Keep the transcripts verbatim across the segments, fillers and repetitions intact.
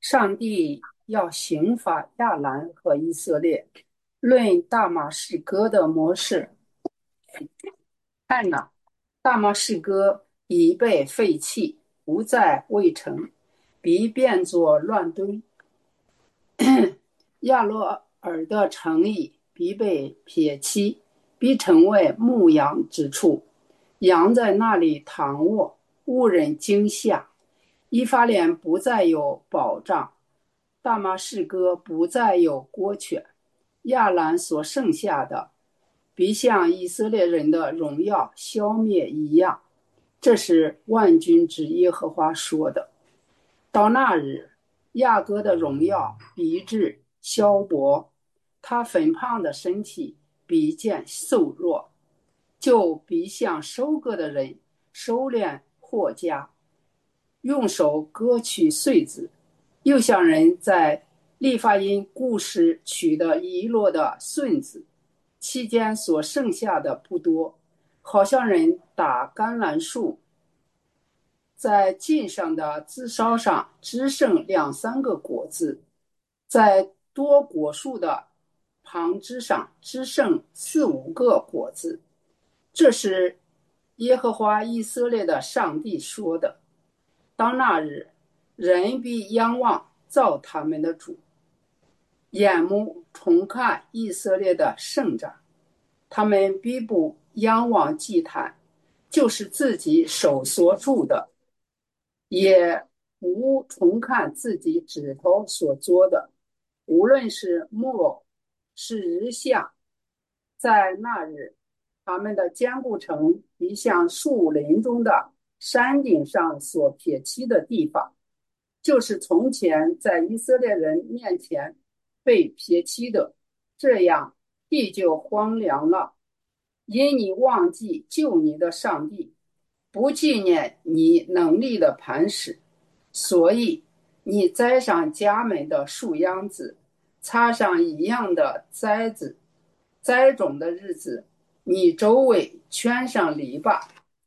上帝要刑罚亚兰和以色列。论大马士革的模式，看呐，大马士革已被废弃，不再卫城，必变作乱堆。亚罗尔的城邑必被撇弃，必成为牧羊之处，羊在那里躺卧，无人惊吓。以法莲不再有保障，大马士革不再有国权，亚兰所剩下的必像以色列人的荣耀消灭一样。这是万军之耶和华说的。到那日，雅各的荣耀必至消薄，他肥胖的身体必见瘦弱，就必像收割的人收敛货家，用手割去穗子，又像人在利法因故事取得遗落的穗子，期间所剩下的不多，好像人打橄榄树，在茎上的枝梢上只剩两三个果子，在多果树的旁枝上只剩四五个果子。这是耶和华以色列的上帝说的。当那日，人必仰望造他们的主，眼目重看以色列的圣者，他们必不仰望祭坛，就是自己手所铸的，也无重看自己指头所做的，无论是木偶是日像，在那日，他们的坚固城必像树林中的山顶上所撇弃的地方，就是从前在以色列人面前被撇弃的，这样地就荒凉了。因你忘记救你的上帝，不纪念你能力的磐石，所以你栽上家门的树秧子，插上一样的栽子，栽种的日子，你周围圈上篱笆。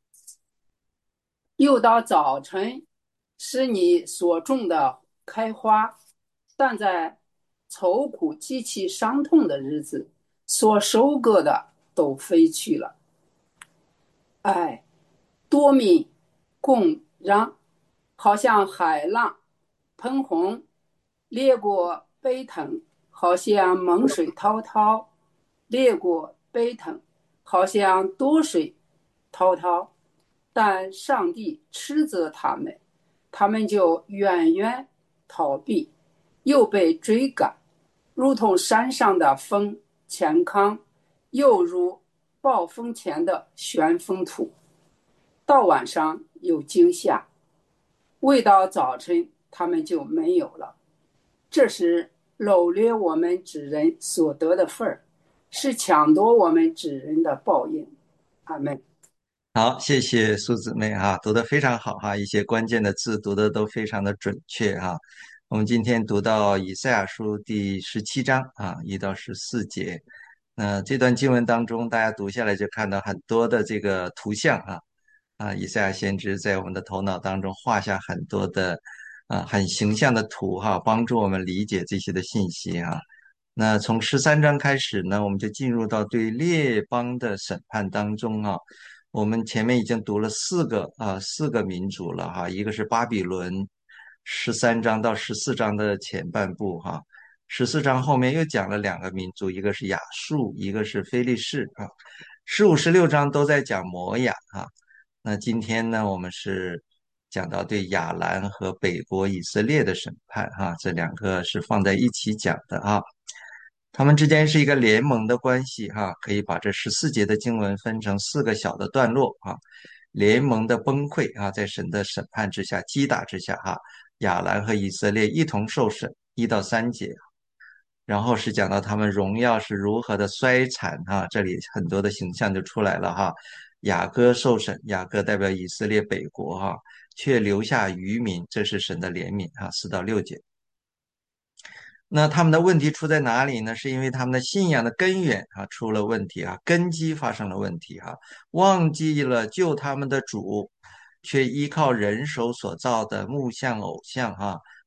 又到早晨，使你所种的开花，但在愁苦极其伤痛的日子，所收割的都飞去了。哎，多民共嚷，好像海浪喷红，裂过悲腾，好像猛水滔滔，裂过悲腾，好像多水滔滔。但上帝斥责他们，他们就远远逃避，又被追赶，如同山上的风前康，又如暴风前的旋风土。到晚上有惊吓，未到早晨他们就没有了。这是掳掠我们指人所得的份儿，是抢夺我们指人的报应。阿门。 好，谢谢苏姊妹哈，读得非常好哈，一些关键的字读得都非常的准确哈。我们今天读到以赛亚书第十七章啊，一到十四节。那这段经文当中，大家读下来就看到很多的这个图像啊啊，以赛亚先知在我们的头脑当中画下很多的啊很形象的图哈，帮助我们理解这些的信息哈。那从十三章开始呢，我们就进入到对列邦的审判当中啊。我们前面已经读了四个啊四个民族了哈，一个是巴比伦，十三章到十四章的前半部哈，十四章后面又讲了两个民族，一个是亚述，一个是非利士啊，十五、十六章都在讲摩亚啊。那今天呢，我们是讲到对亚兰和北国以色列的审判哈，这两个是放在一起讲的啊。他们之间是一个联盟的关系哈，可以把这十四节的经文分成四个小的段落啊。联盟的崩溃啊，在神的审判之下、击打之下哈，亚兰和以色列一同受审，一到三节。然后是讲到他们荣耀是如何的衰残哈，这里很多的形象就出来了哈。雅各受审，雅各代表以色列北国哈，却留下余民，这是神的怜悯哈，四到六节。那他们的问题出在哪里呢？是因为他们的信仰的根源啊出了问题啊，根基发生了问题哈，忘记了救他们的主，却依靠人手所造的木像偶像哈，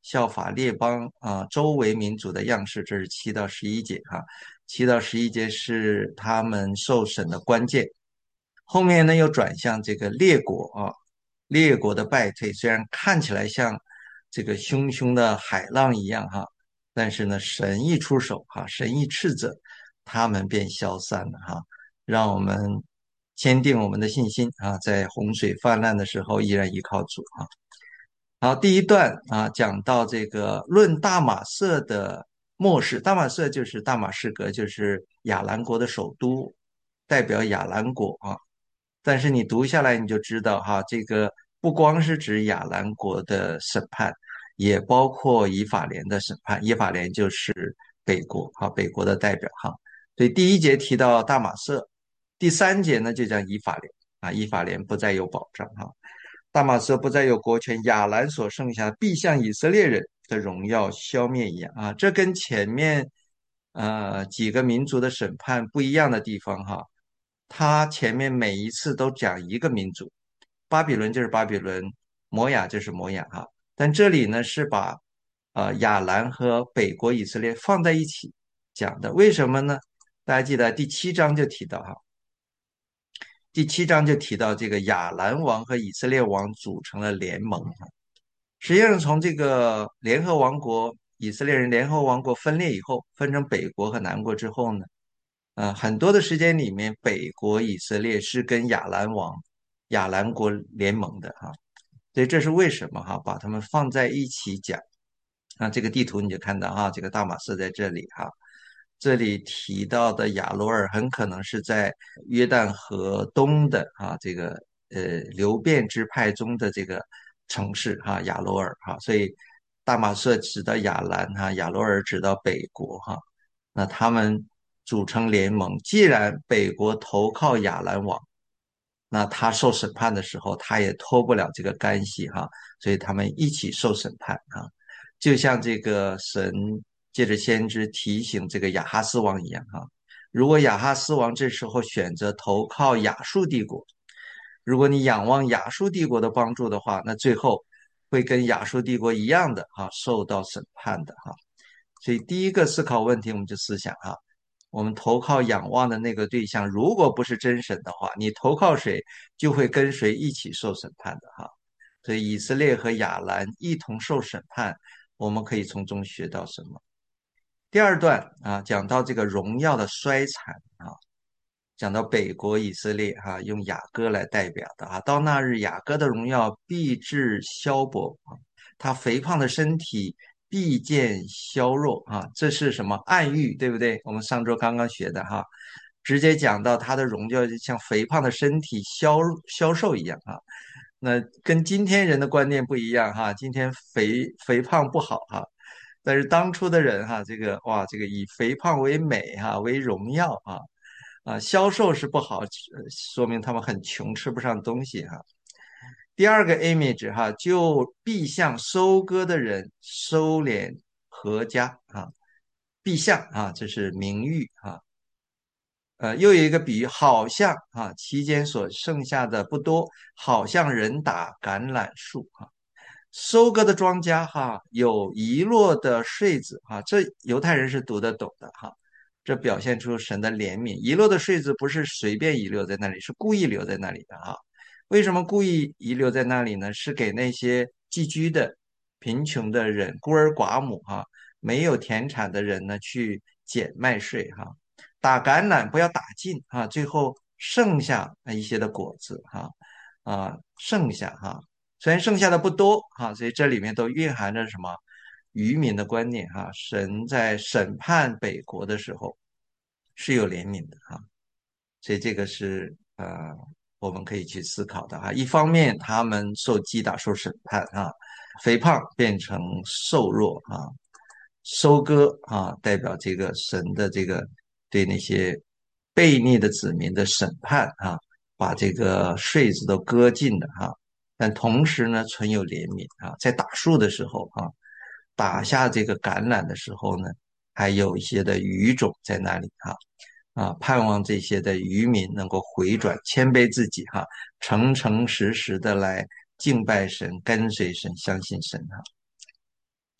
效法列邦啊周围民族的样式，这是七到十一节哈。七到十一节是他们受审的关键。后面呢又转向这个列国啊，列国的败退，虽然看起来像这个汹汹的海浪一样哈，但是呢神一出手哈，神一斥责，他们便消散了哈。让我们坚定我们的信心啊，在洪水泛滥的时候依然依靠主啊。好，第一段啊，讲到这个论大马色的末世。大马色就是大马士革，就是亚兰国的首都，代表亚兰国啊。但是你读下来你就知道哈，这个不光是指亚兰国的审判，也包括以法莲的审判。以法莲就是北国哈，北国的代表哈。所以第一节提到大马色，第三节呢就讲以法莲啊，以法莲不再有保障哈。大马色不再有国权，亚兰所剩下必像以色列人的荣耀消灭一样啊！这跟前面呃几个民族的审判不一样的地方哈，他前面每一次都讲一个民族，巴比伦就是巴比伦，摩亚就是摩亚哈，但这里呢是把呃亚兰和北国以色列放在一起讲的，为什么呢？大家记得第七章就提到哈，第七章就提到这个亚兰王和以色列王组成了联盟。实际上，从这个联合王国以色列人联合王国分裂以后，分成北国和南国之后呢，呃，很多的时间里面，北国以色列是跟亚兰王、亚兰国联盟的哈，所以这是为什么哈，把他们放在一起讲。那这个地图你就看到哈，这个大马士在这里哈，这里提到的亚罗尔很可能是在约旦河东的啊，这个呃流变支派中的这个城市哈，亚罗尔哈，所以大马色指的亚兰哈，亚罗尔指到北国哈，那他们组成联盟，既然北国投靠亚兰王，那他受审判的时候，他也脱不了这个干系哈，所以他们一起受审判啊，就像这个神借着先知提醒这个亚哈斯王一样哈，如果亚哈斯王这时候选择投靠亚述帝国，如果你仰望亚述帝国的帮助的话，那最后会跟亚述帝国一样的哈，受到审判的哈。所以第一个思考问题，我们就思想哈，我们投靠仰望的那个对象，如果不是真神的话，你投靠谁，就会跟谁一起受审判的哈。所以以色列和亚兰一同受审判，我们可以从中学到什么？第二段啊，讲到这个荣耀的衰残啊，讲到北国以色列哈、啊，用雅各来代表的啊，到那日雅各的荣耀必至消薄啊，他肥胖的身体必见消弱啊，这是什么暗喻，对不对？我们上周刚刚学的哈，直接讲到他的荣耀就像肥胖的身体消消瘦一样啊，那跟今天人的观念不一样哈，今天肥肥胖不好哈。但是当初的人哈，这个哇，这个以肥胖为美哈，为荣耀啊，啊，销售是不好，呃说明他们很穷，吃不上东西哈。第二个 image 哈，就必向收割的人收敛禾家啊，必向啊，这是名誉啊。呃，又有一个比喻，好像啊，其间所剩下的不多，好像人打橄榄树啊。收割的庄稼哈，有遗落的穗子哈，这犹太人是读得懂的哈，这表现出神的怜悯。遗落的穗子不是随便遗留在那里，是故意留在那里的哈。为什么故意遗留在那里呢？是给那些寄居的贫穷的人、孤儿寡母哈，没有田产的人呢去捡麦穗哈。打橄榄不要打尽哈，最后剩下一些的果子哈啊，剩下哈。虽然剩下的不多哈，所以这里面都蕴含着什么渔民的观念哈。神在审判北国的时候是有怜悯的哈，所以这个是呃我们可以去思考的哈。一方面他们受击打受审判啊，肥胖变成瘦弱啊，收割啊代表这个神的这个对那些悖逆的子民的审判啊，把这个穗子都割尽了哈。但同时呢，存有怜悯啊，在打树的时候啊，打下这个橄榄的时候呢，还有一些的余种在那里哈啊，盼望这些的渔民能够回转，谦卑自己哈，诚诚实实的来敬拜神，跟随神，相信神哈。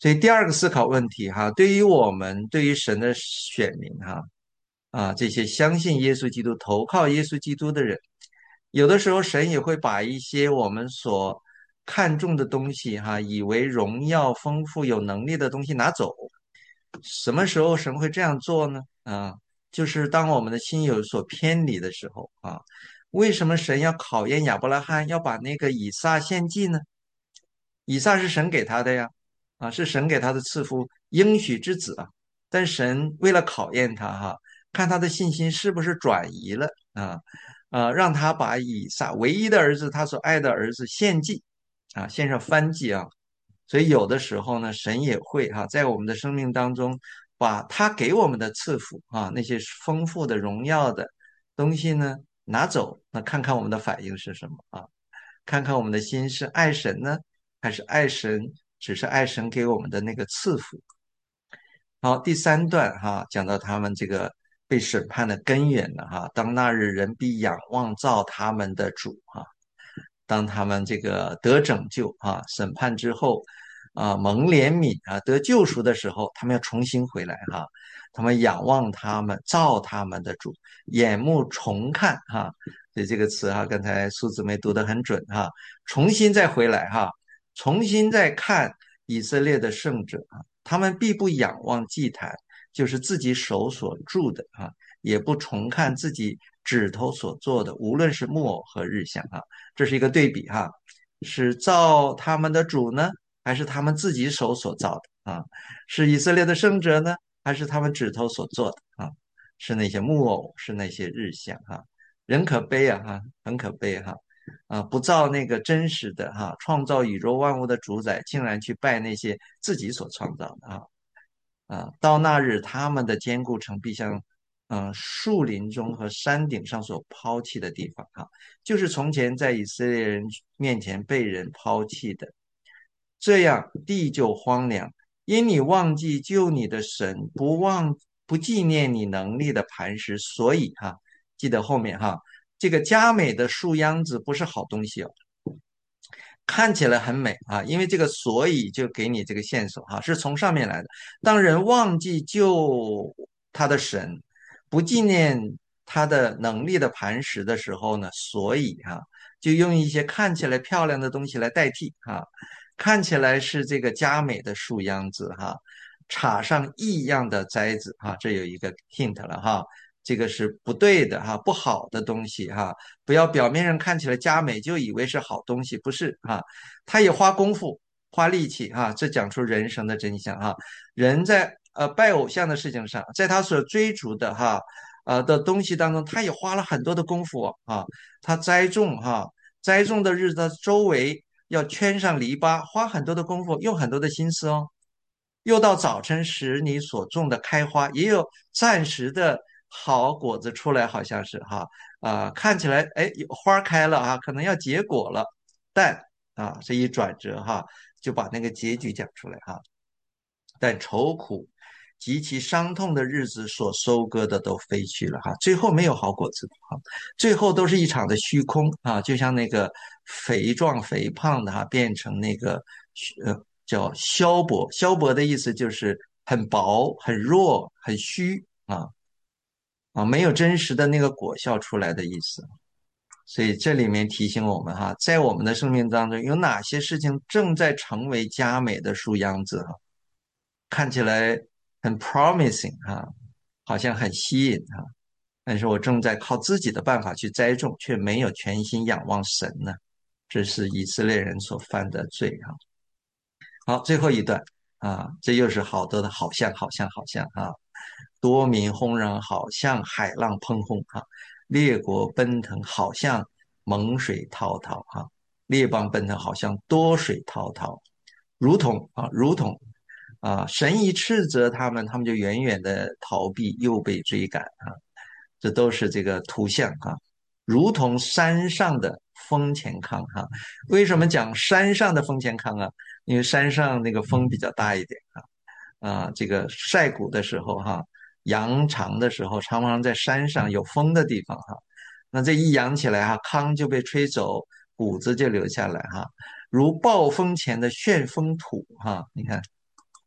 所以第二个思考问题哈，对于我们对于神的选民哈啊这些相信耶稣基督、投靠耶稣基督的人，有的时候神也会把一些我们所看重的东西哈，以为荣耀、丰富、有能力的东西拿走。什么时候神会这样做呢？啊，就是当我们的心有所偏离的时候啊。为什么神要考验亚伯拉罕，要把那个以撒献祭呢？以撒是神给他的呀，啊，是神给他的赐福，应许之子啊。但神为了考验他哈，看他的信心是不是转移了啊，啊，让他把以撒唯一的儿子，他所爱的儿子献祭，啊，献上燔祭啊。所以有的时候呢，神也会哈，在我们的生命当中，把他给我们的赐福啊，那些丰富的荣耀的东西呢拿走，那看看我们的反应是什么啊？看看我们的心是爱神呢，还是爱神只是爱神给我们的那个赐福。好，第三段哈，讲到他们这个被审判的根源了哈。当那日人必仰望造他们的主哈，当他们这个得拯救啊，审判之后啊，蒙怜悯啊，得救赎的时候，他们要重新回来哈。他们仰望他们造他们的主，眼目重看哈。所以这个词哈，刚才苏姊妹读得很准哈，重新再回来哈，重新再看以色列的圣者啊，他们必不仰望祭坛，就是自己手所铸的啊，也不重看自己指头所做的，无论是木偶和日像啊，这是一个对比哈，是造他们的主呢，还是他们自己手所造的啊？是以色列的圣者呢，还是他们指头所做的啊？是那些木偶，是那些日像哈？人可悲啊哈，很可悲哈。啊，不造那个真实的哈，创造宇宙万物的主宰，竟然去拜那些自己所创造的啊啊！到那日，他们的坚固城必像嗯、呃树林中和山顶上所抛弃的地方啊，就是从前在以色列人面前被人抛弃的，这样地就荒凉，因你忘记救你的神，不忘不纪念你能力的磐石，所以哈，记得后面哈。这个佳美的树秧子不是好东西哦，看起来很美啊，因为这个所以就给你这个线索哈，是从上面来的。当人忘记救他的神，不纪念他的能力的磐石的时候呢，所以哈，就用一些看起来漂亮的东西来代替哈，看起来是这个佳美的树秧子哈，插上异样的栽子哈，这有一个 hint 了哈。这个是不对的哈，不好的东西哈，不要表面上看起来佳美就以为是好东西，不是哈，他也花功夫花力气哈，这讲出人生的真相哈。人在呃拜偶像的事情上，在他所追逐的哈呃的东西当中，他也花了很多的功夫啊，他栽种哈，栽种的日子周围要圈上篱笆，花很多的功夫，用很多的心思哦。又到早晨时，你所种的开花，也有暂时的好果子出来，好像是哈啊、看起来哎有花开了啊，可能要结果了，但啊这一转折哈，就把那个结局讲出来哈。但愁苦极其伤痛的日子所收割的都飞去了哈，最后没有好果子哈，最后都是一场的虚空啊，就像那个肥壮肥胖的哈，变成那个呃叫消薄，消薄的意思就是很薄、很弱、很虚啊啊，没有真实的那个果效出来的意思。所以这里面提醒我们哈，在我们的生命当中，有哪些事情正在成为佳美的树秧子哈，看起来很 promising 哈，好像很吸引哈，但是我正在靠自己的办法去栽种，却没有全心仰望神呢，这是以色列人所犯的罪哈。好，最后一段啊，这又是好多的好像好像好像啊，多民轰然，好像海浪砰轰啊，列国奔腾，好像猛水滔滔啊，列邦奔腾，好像多水滔滔，如同啊，如同啊，神一斥责他们，他们就远远的逃避，又被追赶啊，这都是这个图像啊，如同山上的风前糠哈。为什么讲山上的风前糠啊？因为山上那个风比较大一点啊，啊，这个晒谷的时候哈，扬长的时候，常常在山上有风的地方哈，那这一扬起来哈，糠就被吹走，谷子就留下来哈，如暴风前的旋风土哈，你看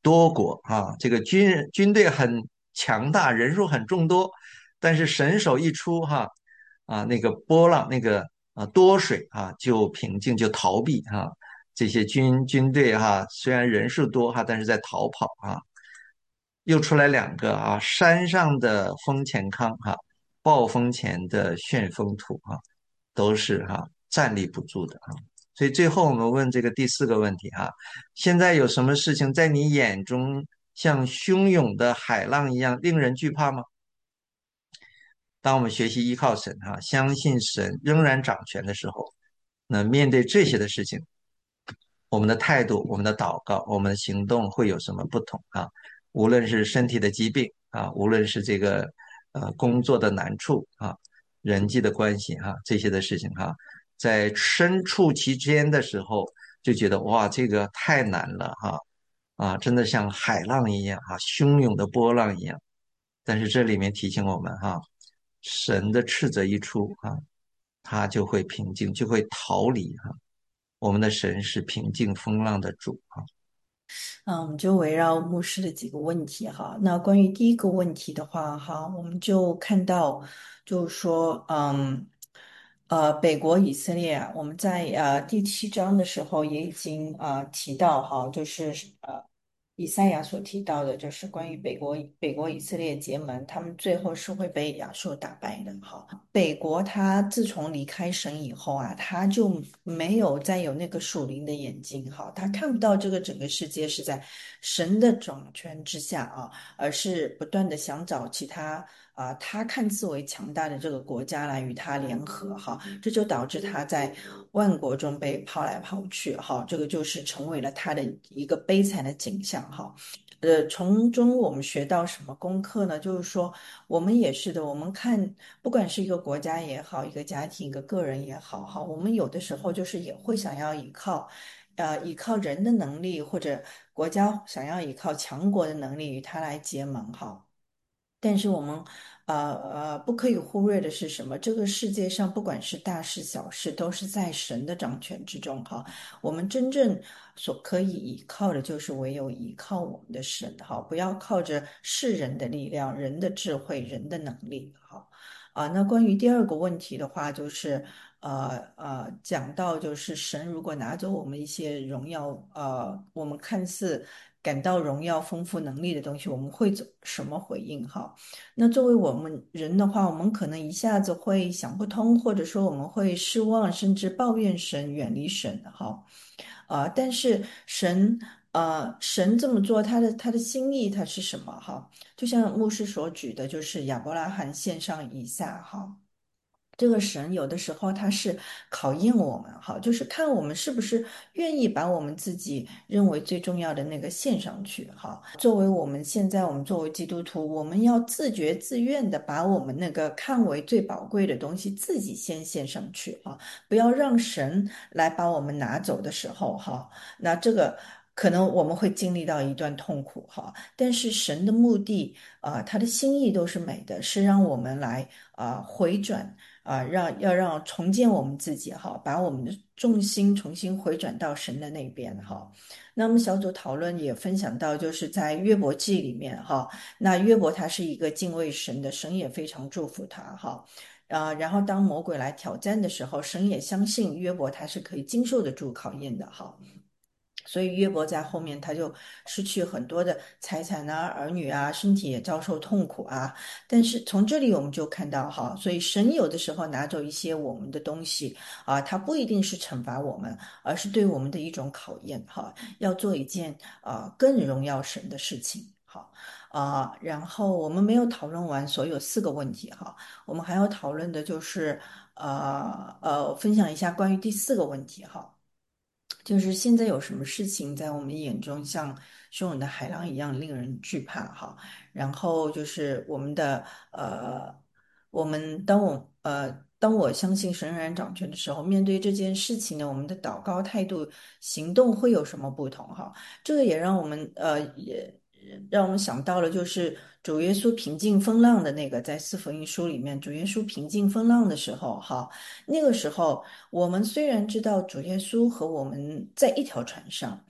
多国啊，这个军军队很强大，人数很众多，但是神手一出哈啊，那个波浪那个啊多水啊就平静就逃避哈、这些军军队哈、虽然人数多哈，但是在逃跑啊。又出来两个啊，山上的风前康哈、暴风前的旋风土哈、都是哈、站立不住的啊。所以最后我们问这个第四个问题哈、现在有什么事情在你眼中像汹涌的海浪一样令人惧怕吗？当我们学习依靠神哈、相信神仍然掌权的时候，那面对这些的事情，我们的态度、我们的祷告、我们的行动会有什么不同啊？无论是身体的疾病啊，无论是这个呃工作的难处啊，人际的关系哈、这些的事情哈、在身处其间的时候，就觉得哇，这个太难了哈啊，真的像海浪一样哈、汹涌的波浪一样。但是这里面提醒我们哈、神的斥责一出啊，他就会平静，就会逃离哈、我们的神是平静风浪的主啊。 嗯，我们就围绕牧师的几个问题哈。那关于第一个问题的话哈，我们就看到，就是说，嗯，呃，北国以色列啊，我们在呃第七章的时候也已经呃提到哈，就是呃以赛亚所提到的，就是关于北国北国以色列结盟，他们最后是会被亚述打败的哈。北国他自从离开神以后啊，他就没有再有那个属灵的眼睛哈，他看不到这个整个世界是在神的掌权之下啊，而是不断的想找其他啊、他看似为强大的这个国家来与他联合哈，这就导致他在万国中被抛来抛去哈，这个就是成为了他的一个悲惨的景象哈。呃，从中我们学到什么功课呢？就是说，我们也是的。我们看，不管是一个国家也好，一个家庭、一个个人也好，哈，我们有的时候就是也会想要依靠，呃，依靠人的能力，或者国家想要依靠强国的能力与他来结盟，哈。但是我们呃呃不可以忽略的是什么？这个世界上不管是大事小事，都是在神的掌权之中哈。我们真正所可以依靠的，就是唯有依靠我们的神哈，不要靠着世人的力量、人的智慧、人的能力哈。啊，那关于第二个问题的话，就是呃呃，讲到就是神如果拿走我们一些荣耀，呃，我们看似感到荣耀、丰富能力的东西，我们会怎什么回应哈？那作为我们人的话，我们可能一下子会想不通，或者说我们会失望，甚至抱怨神、远离神哈。啊、但是神。呃，神这么做，他的他的心意他是什么哈？就像牧师所举的，就是亚伯拉罕献上以撒哈。这个神有的时候他是考验我们，哈，就是看我们是不是愿意把我们自己认为最重要的那个献上去，哈。作为我们现在我们作为基督徒，我们要自觉自愿的把我们那个看为最宝贵的东西自己先献上去，啊，不要让神来把我们拿走的时候，哈，那这个。可能我们会经历到一段痛苦哈，但是神的目的啊、呃他的心意都是美的，是让我们来啊、呃回转啊、让要让重建我们自己哈，把我们的重心重新回转到神的那边哈。那么小组讨论也分享到，就是在约伯记里面哈，那约伯他是一个敬畏神的，神也非常祝福他哈。啊、然后当魔鬼来挑战的时候，神也相信约伯他是可以经受得住考验的哈。所以约伯在后面他就失去很多的财产啊、儿女啊，身体也遭受痛苦啊。但是从这里我们就看到哈，所以神有的时候拿走一些我们的东西啊，他不一定是惩罚我们，而是对我们的一种考验哈，要做一件啊更荣耀神的事情。好啊，然后我们没有讨论完所有四个问题哈，我们还要讨论的就是呃呃，分享一下关于第四个问题哈。就是现在有什么事情在我们眼中像汹涌的海浪一样令人惧怕哈，然后就是我们的呃，我们当我呃当我相信神仍然掌权的时候，面对这件事情呢，我们的祷告态度、行动会有什么不同哈？这个也让我们呃也让我们想到了，就是主耶稣平静风浪的那个，在四福音书里面，主耶稣平静风浪的时候哈，那个时候。我们虽然知道主耶稣和我们在一条船上，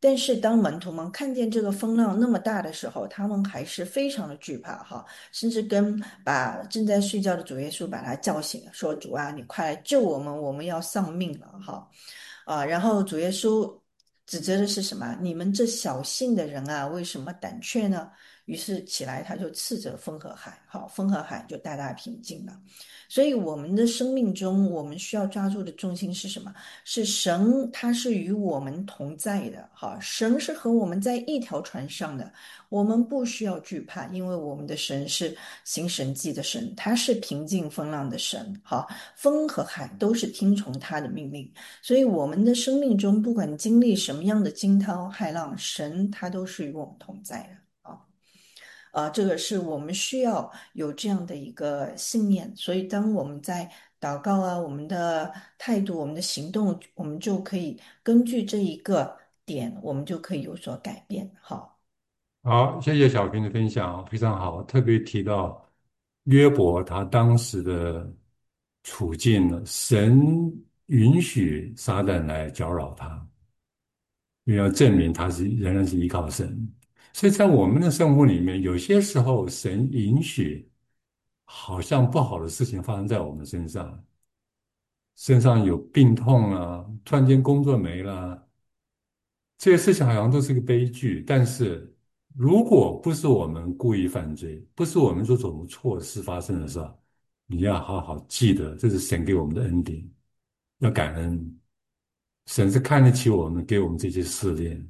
但是当门徒们看见这个风浪那么大的时候，他们还是非常的惧怕哈，甚至跟把正在睡觉的主耶稣把他叫醒了，说：“主啊，你快来救我们，我们要丧命了！”哈。啊，然后主耶稣指责的是什么？你们这小信的人啊，为什么胆怯呢？于是起来，他就斥责风和海，好，风和海就大大平静了。所以我们的生命中，我们需要抓住的重心是什么？是神，他是与我们同在的，哈，神是和我们在一条船上的，我们不需要惧怕，因为我们的神是行神迹的神，他是平静风浪的神，哈，风和海都是听从他的命令。所以我们的生命中，不管经历什么样的惊涛骇浪，神他都是与我们同在的啊。啊，这个是我们需要有这样的一个信念。所以当我们在祷告啊，我们的态度、我们的行动，我们就可以根据这一个点，我们就可以有所改变。好。 好，谢谢小平的分享，非常好。特别提到约伯他当时的处境呢，神允许撒旦来搅扰他，因为要证明他是仍然是依靠神。所以在我们的生活里面，有些时候神允许好像不好的事情发生在我们身上，身上有病痛啊，突然间工作没了，这些事情好像都是个悲剧。但是如果不是我们故意犯罪，不是我们做什么错事发生的时候，你要好好记得，这是神给我们的恩典，要感恩。神是看得起我们，给我们这些试炼。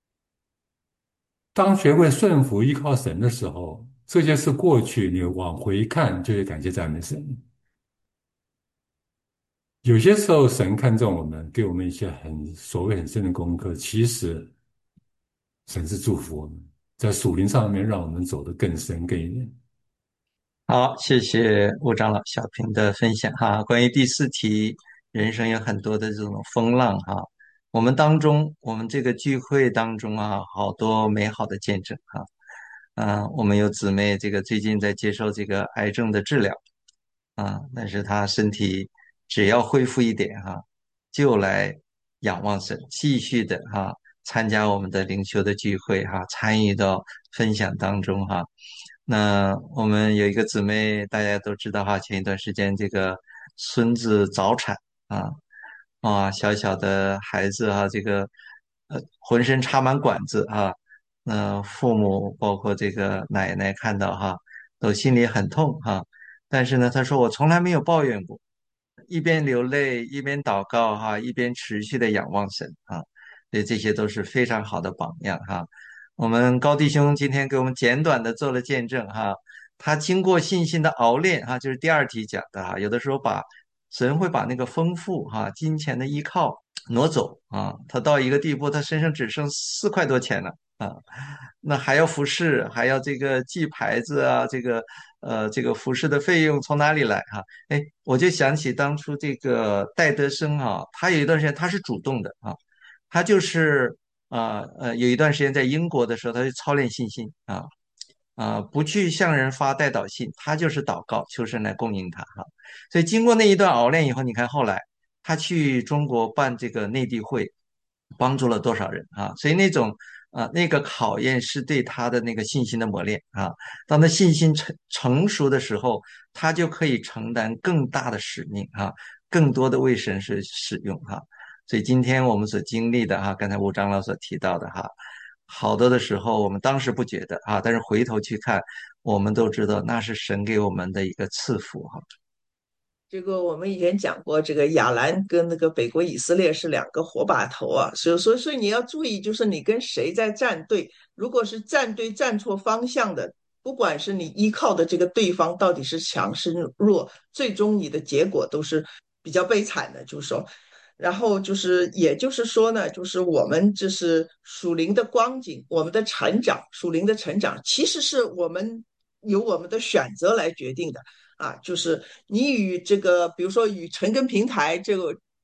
当学会顺服依靠神的时候，这些事过去，你往回看就会感谢赞美神。有些时候，神看重我们，给我们一些很所谓很深的功课，其实神是祝福我们，在属灵上面让我们走得更深更远。 好，谢谢吴长老、小平的分享哈。关于第四题，人生有很多的这种风浪哈。我们当中，我们这个聚会当中啊，好多美好的见证哈。啊，我们有姊妹这个最近在接受这个癌症的治疗啊，但是她身体只要恢复一点哈，就来仰望神，继续的哈参加我们的灵修的聚会哈，参与到分享当中哈。那我们有一个姊妹，大家都知道哈，前一段时间这个孙子早产啊，啊，小小的孩子哈，这个呃浑身插满管子哈，那父母包括这个奶奶看到哈，都心里很痛哈。但是呢，他说我从来没有抱怨过，一边流泪一边祷告哈，一边持续的仰望神啊，所以这些都是非常好的榜样哈。我们高弟兄今天给我们简短的做了见证哈，他经过信心的熬炼哈，就是第二题讲的哈，有的时候把神会把那个丰富哈金钱的依靠挪走啊，他到一个地步，他身上只剩四块多钱了啊，那还要服饰，还要这个记牌子啊，这个呃这个服饰的费用从哪里来哈？哎，我就想起当初这个戴德生啊，他有一段时间他是主动的啊，他就是啊呃有一段时间在英国的时候，他就操练信心啊啊，不去向人发代祷信，他就是祷告求神来供应他哈。所以经过那一段熬练以后，你看后来他去中国办这个内地会，帮助了多少人啊？所以那种啊那个考验是对他的那个信心的磨练啊。当他信心成成熟的时候，他就可以承担更大的使命啊，更多的为神是使用哈。所以今天我们所经历的哈，刚才吴长老所提到的哈，好多的时候我们当时不觉得啊，但是回头去看，我们都知道那是神给我们的一个赐福哈。 这个我们以前讲过，这个亚兰跟那个北国以色列是两个火把头啊，所以所以所以你要注意，就是你跟谁在站队，如果是站队站错方向的，不管是你依靠的这个对方到底是强是弱，最终你的结果都是比较悲惨的，就是说。然后就是，也就是说呢，就是我们这是属灵的光景，我们的成长，属灵的成长，其实是我们由我们的选择来决定的啊。就是你与这个，比如说与陈根平台这个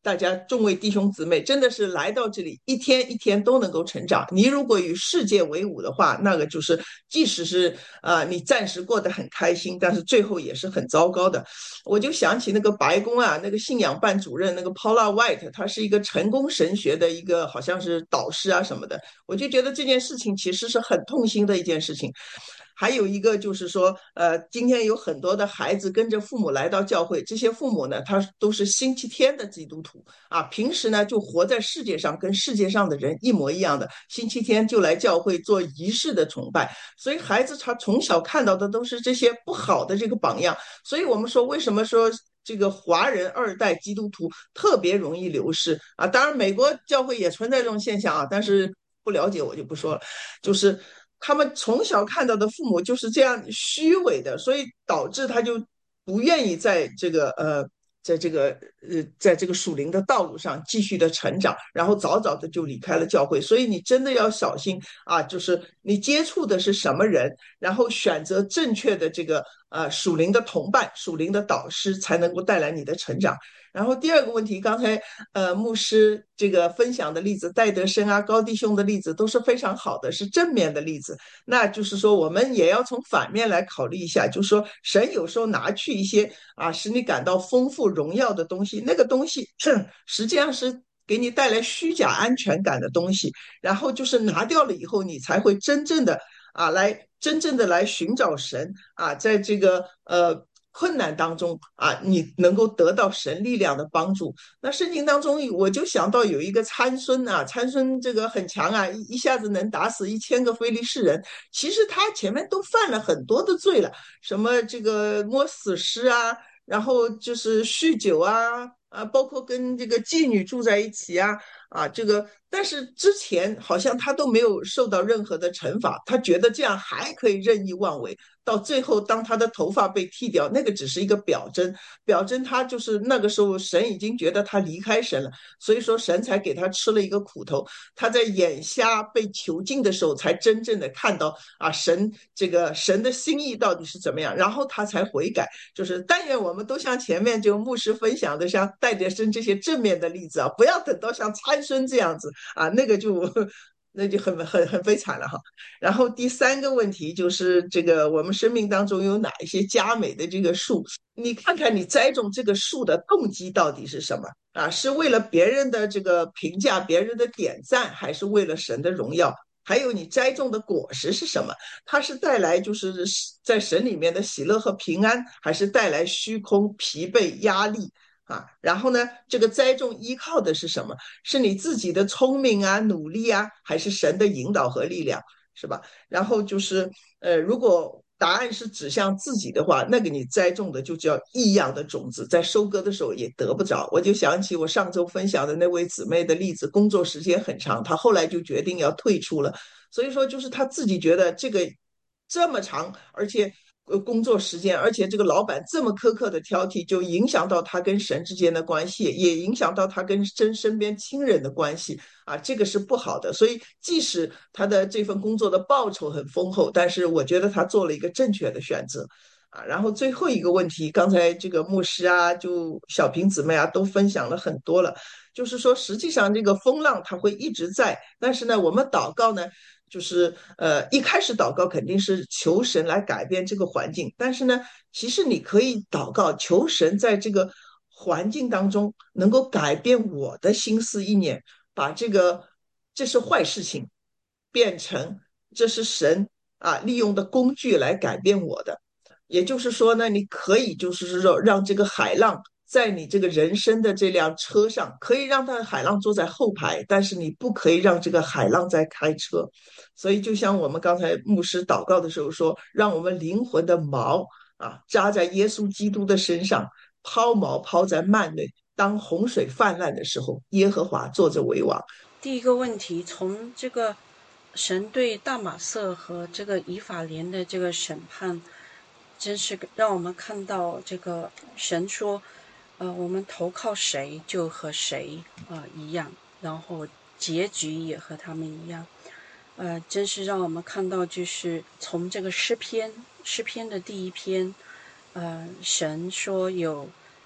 大家众位弟兄姊妹真的是来到这里，一天一天都能够成长。你如果与世界为伍的话，那个就是即使是啊、呃、你暂时过得很开心，但是最后也是很糟糕的。我就想起那个白宫啊，那个信仰办主任那个 Paula White， 她是一个成功神学的一个好像是导师啊什么的，我就觉得这件事情其实是很痛心的一件事情。还有一个就是说，呃，今天有很多的孩子跟着父母来到教会，这些父母呢，他都是星期天的基督徒啊，平时呢就活在世界上，跟世界上的人一模一样的，星期天就来教会做仪式的崇拜，所以孩子他从小看到的都是这些不好的这个榜样，所以我们说为什么说这个华人二代基督徒特别容易流失啊？当然，美国教会也存在这种现象啊，但是不了解我就不说了，就是他们从小看到的父母就是这样虚伪的，所以导致他就不愿意在这个呃，在这个呃，在这个属灵的道路上继续的成长，然后早早的就离开了教会。所以你真的要小心啊，就是你接触的是什么人，然后选择正确的这个呃属灵的同伴、属灵的导师，才能够带来你的成长。然后第二个问题，刚才呃牧师这个分享的例子，戴德生啊、高弟兄的例子都是非常好的，是正面的例子。那就是说，我们也要从反面来考虑一下，就是说，神有时候拿去一些啊使你感到丰富荣耀的东西，那个东西实际上是给你带来虚假安全感的东西，然后就是拿掉了以后，你才会真正的啊来真正的来寻找神啊，在这个呃。困难当中啊，你能够得到神力量的帮助。那圣经当中，我就想到有一个参孙啊，参孙这个很强啊，一一下子能打死一千个非利士人。其实他前面都犯了很多的罪了，什么这个摸死尸啊，然后就是酗酒啊，啊，包括跟这个妓女住在一起啊，啊，这个，但是之前好像他都没有受到任何的惩罚，他觉得这样还可以任意妄为。到最后，当他的头发被剃掉，那个只是一个表征，表征他就是那个时候神已经觉得他离开神了，所以说神才给他吃了一个苦头。他在眼瞎被囚禁的时候，才真正的看到啊，神这个神的心意到底是怎么样，然后他才悔改。就是但愿我们都像前面就牧师分享的，像戴德生这些正面的例子啊，不要等到像参孙这样子啊，那个就那就很很很悲惨了哈。然后第三个问题就是这个我们生命当中有哪一些佳美的这个树，你看看你栽种这个树的动机到底是什么啊？是为了别人的这个评价、别人的点赞，还是为了神的荣耀？还有你栽种的果实是什么？它是带来就是在神里面的喜乐和平安，还是带来虚空、疲惫、压力？啊，然后呢，这个栽种依靠的是什么？是你自己的聪明啊、努力啊，还是神的引导和力量，是吧？然后就是，呃，如果答案是指向自己的话，那个你栽种的就叫异样的种子，在收割的时候也得不着。我就想起我上周分享的那位姊妹的例子，工作时间很长，她后来就决定要退出了。所以说，就是她自己觉得这个这么长，而且呃工作时间，而且这个老板这么苛刻的挑剔，就影响到他跟神之间的关系，也影响到他跟身身边亲人的关系啊，这个是不好的。所以即使他的这份工作的报酬很丰厚，但是我觉得他做了一个正确的选择。啊，然后最后一个问题，刚才这个牧师啊，就小平姊妹啊，都分享了很多了。就是说，实际上这个风浪它会一直在，但是呢，我们祷告呢，就是呃，一开始祷告肯定是求神来改变这个环境，但是呢，其实你可以祷告求神在这个环境当中能够改变我的心思意念，把这个这是坏事情变成这是神啊利用的工具来改变我的。也就是说呢，你可以就是说让这个海浪在你这个人生的这辆车上，可以让他海浪坐在后排，但是你不可以让这个海浪在开车。所以就像我们刚才牧师祷告的时候说，让我们灵魂的锚啊扎在耶稣基督的身上，抛锚抛在幔内，当洪水泛滥的时候，耶和华坐着为王。 第一个问题，从这个神对大马色和这个以法莲的这个审判，真是让我们看到这个神说，呃，我们投靠谁就和谁呃一样，然后结局也和他们一样，呃，真是让我们看到，就是从这个诗篇诗篇的第一篇，呃，神说有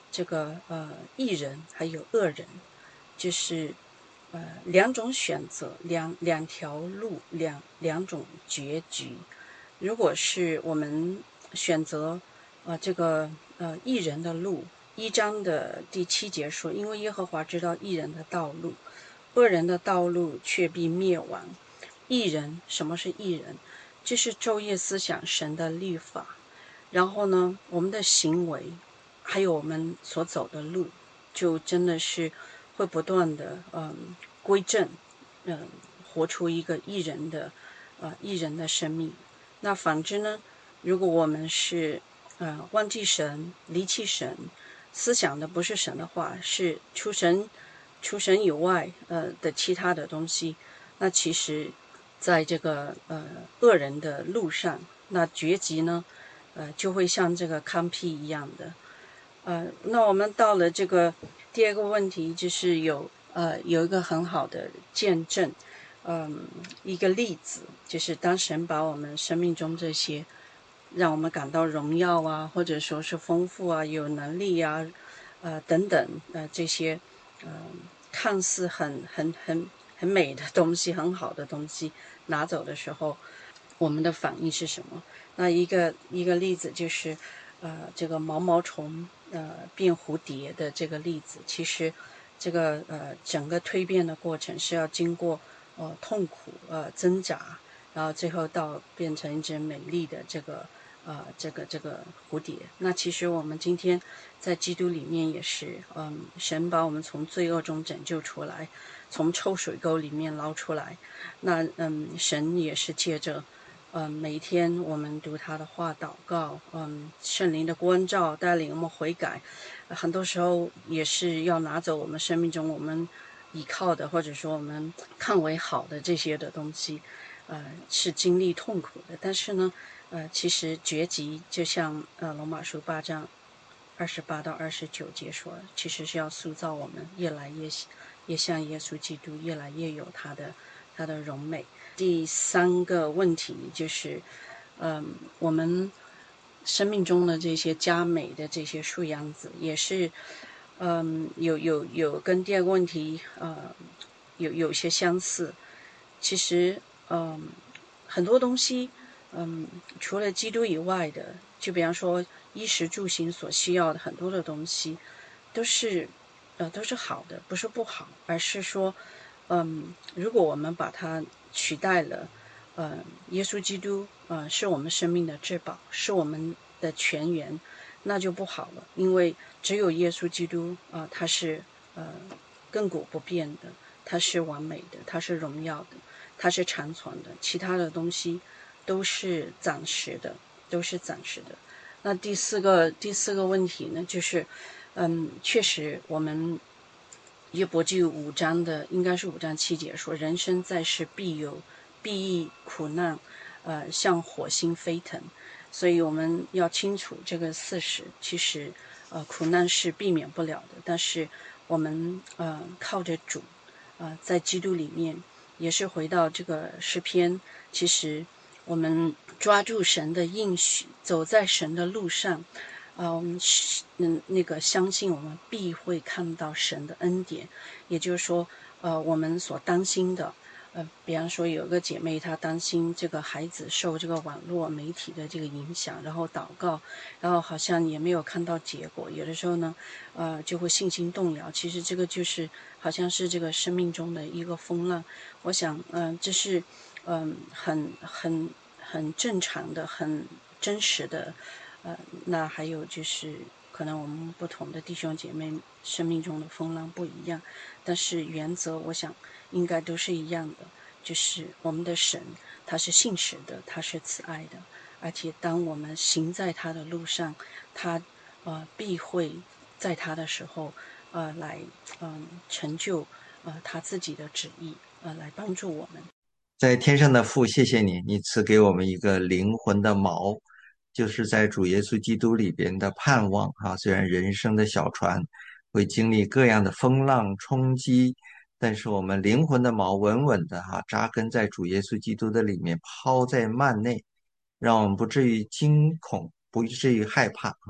这个呃义人还有恶人，就是呃两种选择，两两条路，两两种结局。如果是我们选择呃这个呃义人的路，一章的第七节说，因为耶和华知道义人的道路，恶人的道路却必灭亡。义人，什么是义人？就是昼夜思想神的律法，然后呢，我们的行为，还有我们所走的路，就真的是会不断的嗯归正，嗯活出一个义人的呃义人的生命。那反之呢，如果我们是呃忘记神、离弃神，思想的不是神的话，是出神出神以外呃的其他的东西，那其实在这个呃恶人的路上，那结局呢，呃就会像这个康批一样的。呃，那我们到了这个第二个问题，就是有呃有一个很好的见证，嗯，一个例子，就是当神把我们生命中这些让我们感到荣耀啊，或者说是丰富啊、有能力啊，呃等等，呃这些，呃看似很很很很美的东西、很好的东西拿走的时候，我们的反应是什么？那一个一个例子就是，呃，这个毛毛虫呃变蝴蝶的这个例子，其实这个呃整个蜕变的过程是要经过呃痛苦呃挣扎，然后最后到变成一只美丽的这个呃这个这个蝴蝶。那其实我们今天在基督里面也是，嗯，神把我们从罪恶中拯救出来，从臭水沟里面捞出来。那嗯，神也是借着嗯，每天我们读他的话祷告，嗯，圣灵的光照带领我们悔改，很多时候也是要拿走我们生命中我们依靠的，或者说我们看为好的这些的东西，呃，是经历痛苦的。但是呢，呃，其实结局就像呃罗马书八章二十八到二十九节说，其实是要塑造我们越来越越像耶稣基督，越来越有他的他的荣美。第三个问题就是，嗯，我们生命中的这些佳美的这些树样子，也是，嗯，有有有跟第二个问题，呃，有有些相似。其实，嗯，很多东西，嗯，除了基督以外的，就比方说衣食住行所需要的很多的东西，都是，呃，都是好的，不是不好，而是说，嗯，如果我们把它取代了，呃，耶稣基督，呃，是我们生命的至宝，是我们的泉源，那就不好了，因为只有耶稣基督，啊、呃，他是呃亘古不变的，他是完美的，他是荣耀的，他是长存的，其他的东西都是暂时的，都是暂时的。那第四个第四个问题呢，就是，嗯，确实我们约伯记五章的应该是五章七节说，人生在世必有必易苦难，呃，像火星飞腾。所以我们要清楚这个事实，其实呃苦难是避免不了的，但是我们呃靠着主，呃在基督里面，也是回到这个诗篇，其实我们抓住神的应许，走在神的路上，呃，我们嗯那个相信我们必会看到神的恩典，也就是说，呃，我们所担心的。呃，比方说有个姐妹，她担心这个孩子受这个网络媒体的这个影响，然后祷告，然后好像也没有看到结果。有的时候呢，呃，就会信心动摇。其实这个就是好像是这个生命中的一个风浪。我想，嗯、呃，这是，嗯、呃，很很很正常的、很真实的。呃，那还有就是，可能我们不同的弟兄姐妹生命中的风浪不一样，但是原则，我想。应该都是一样的，就是我们的神，他是信实的，他是慈爱的，而且当我们行在他的路上，他呃必会在他的时候，呃来嗯、呃、成就呃他自己的旨意，呃来帮助我们。 在天上的父，谢谢你，你赐给我们一个灵魂的锚，就是在主耶稣基督里边的盼望啊。虽然人生的小船会经历各样的风浪冲击，但是我们灵魂的锚稳稳的哈、扎根在主耶稣基督的里面，抛在幔内，让我们不至于惊恐，不至于害怕啊。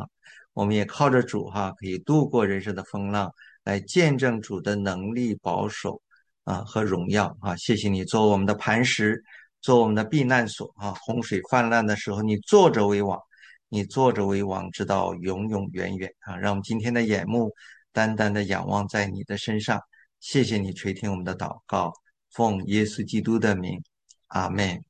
我们也靠着主哈，可以度过人生的风浪，来见证主的能力、保守啊和荣耀啊！谢谢你做我们的磐石，做我们的避难所啊！洪水泛滥的时候，你坐着为王，你坐着为王，直到永永远远啊！让我们今天的眼目单单的仰望在你的身上。谢谢你垂听我们的祷告，奉耶稣基督的名，阿们。